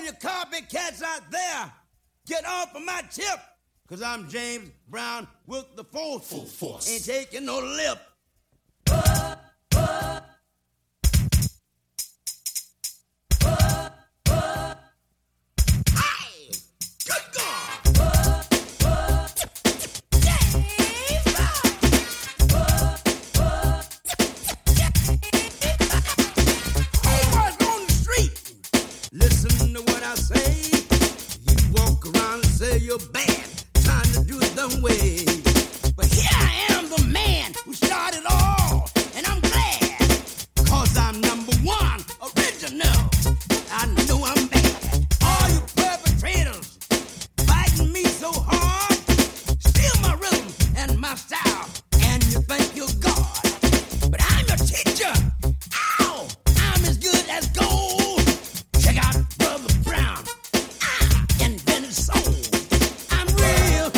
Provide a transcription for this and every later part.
you copycats out there, get off of my tip. Cause I'm James Brown with the full force. Ain't taking no lip. Listen to what I say. You walk around and say you're bad, trying to do it the way. But here I am, the man who started all, and I'm glad. Cause I'm number one, original. I know I'm bad. All you perpetrators fighting me so hard, steal my rhythm and my style, and you think you're God. But I'm your teacher. Ow! I'm as good as gold. Check out Brother Brown. I invented soul. I'm real.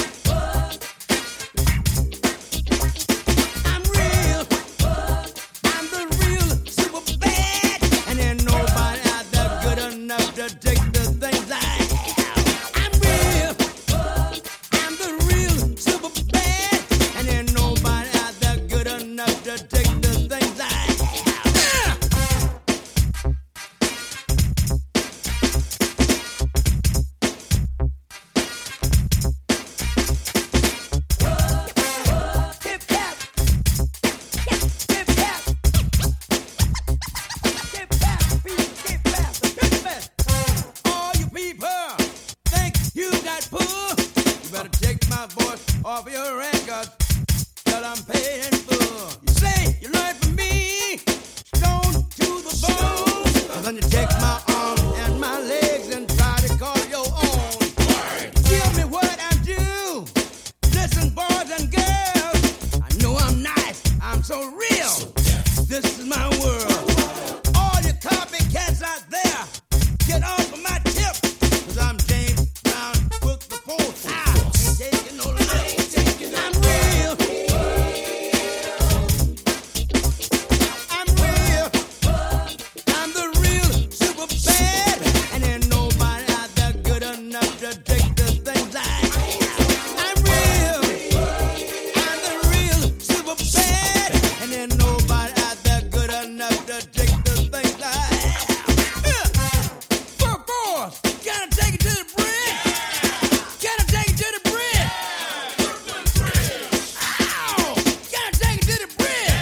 I'm real. I'm the real super bad. And ain't nobody out there good enough to take the things I have. I'm real. I'm the real super bad. And ain't nobody out there good enough to take the things I have. All you people think you got pull. You better take my voice off your record till I'm paid in full. You say you learned from me, stone to the bone. Then you take my arms and my legs and try to call your own. Give me what I do. Listen, boys and girls, I know I'm nice, I'm so real. This is my world. All you copycats out there, get off of my tip. Cause I'm James Brown with the force. I ain't taking no lip. I'm real. I'm real. I'm the real super bad. And ain't nobody out there good enough to take the things I have. I'm real. I'm the real super bad. And ain't nobody out there good enough to take the things I have. Force, can I take it to the bridge? Can I take it to the bridge? Ow! Can I take it to the bridge?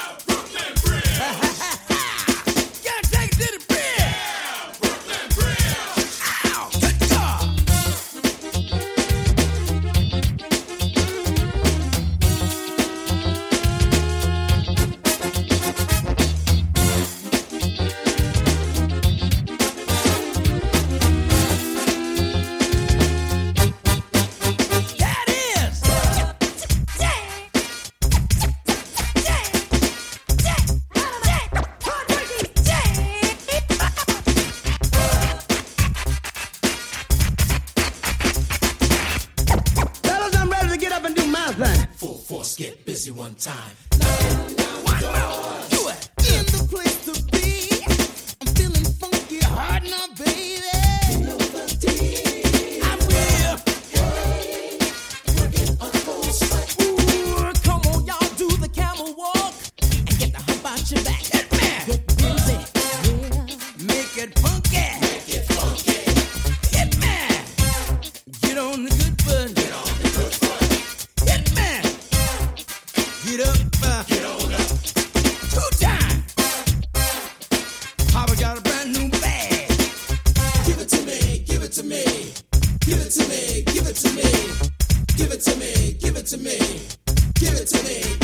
Can I take it to the bridge? Ow! Good God! That is! Fellas, I'm ready to get up and do my thing. Full force, get busy one time. One more. Do it. In the place to be. I'm feeling funky hard now, baby. I'm real. Ooh, come on, y'all, do the camel walk and get the hump out your back. Hit me. Get busy, yeah. Make it funky. Hit me. Get on the good foot. Hit me. Get up. Get on up. 2 times. Papa got a brand new bag. Give it to me, give it to me. Give it to me, give it to me. Give it to me, give it to me. Give it to me,